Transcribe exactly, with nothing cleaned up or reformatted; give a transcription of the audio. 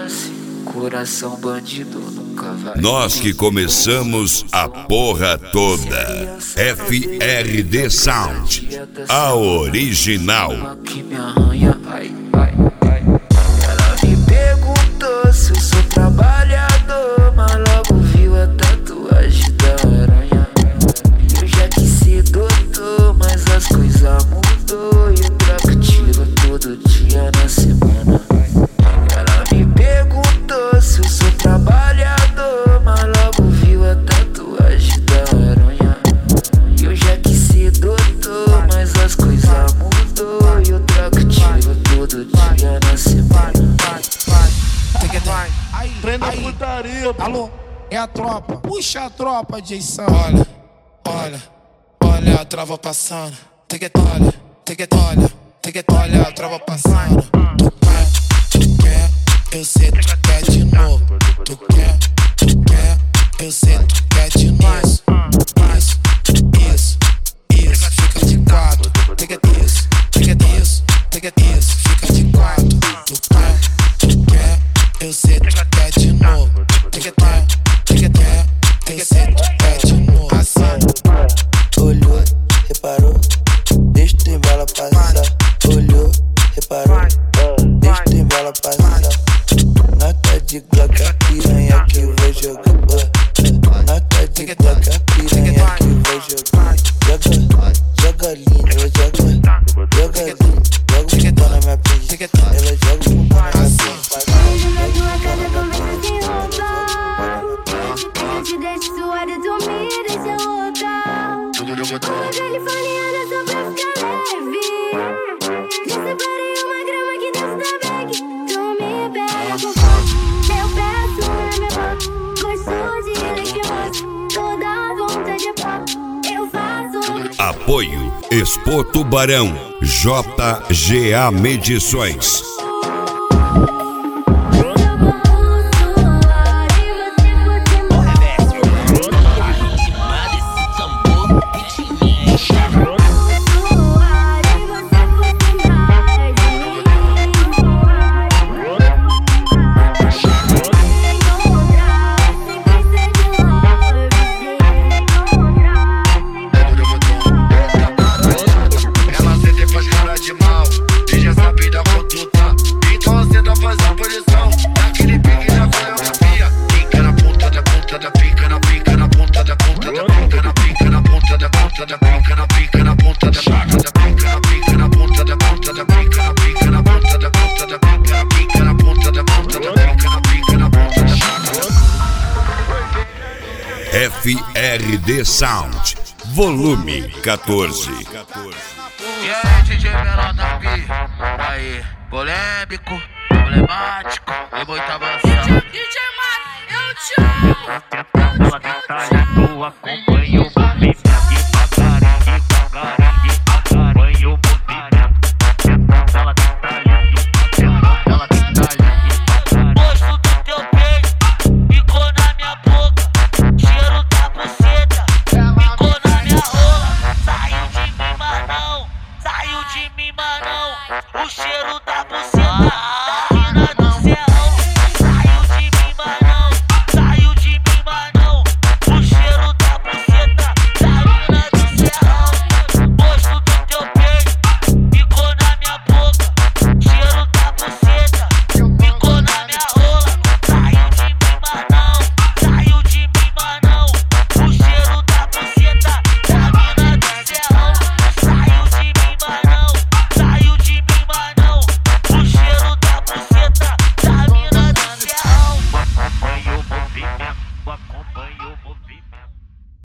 chance. Coração bandido nunca vai. Nós que começamos a porra toda. F R D Sound, a original. Que me arranha, ai, ai, ai. Ela me perguntou se eu sou trabalhador, mas logo viu a tatuagem da aranha. Eu já quis ser doutor, mas as coisas mudou e eu troco tiro todo dia na semana. Ela me perguntou se eu sou trabalhador, mas logo viu a tatuagem da aranha. Eu já quis ser doutor, mas as coisas mudou e eu troco tiro todo dia na semana. Prenda a putaria, pô. Alô, é a tropa. Puxa a tropa, Jason. Olha, olha, olha a trova passando. Olha, olha, olha a trova passando. Tu quer, tu quer, eu sei tu quer de novo. Tu quer, tu quer, eu sei tu quer de novo. Isso, isso, isso, fica de quatro. Isso, isso, isso, fica de quatro. Tu quer, tu quer, eu sei tu quer de novo. Tu quer, tu quer, eu sei tu quer de novo. Assim. Olhou, reparou, deixa tu embala passar. Olhou, reparou, deixa tu embala passar. Nota de Glock, a piranha que vai jogar. Nota de Glock, a piranha que vai jogar. Joga, joga linda, ela joga. Joga linda, joga o pau na minha frente. Ela joga o pau na minha frente. Te deixa suada, tu me deixa louca. Californiana só pra ficar leve. Já separei uma grama que Deus tá bag. Tu me pega com fome, eu peço na minha boca. Gosto de leite, toda vontade é pó. Eu faço. Apoio Expo Tubarão, J G A Medições. F R D Sound, volume quatorze. E aí, D J Menor da P, aí, polêmico, problemático e muita avançada. D J Mac, eu te amo. Ela detalha, tu acompanha o movimento devagarinho, devagarinho, acompanha o movimento. Ela detalha, ela detalha. Gosto do teu beijo, ficou na minha boca. Cheiro da buceta, ficou na minha rola. Saiu de mim, mas não, saiu de mim, mas não. O cheiro da buceta.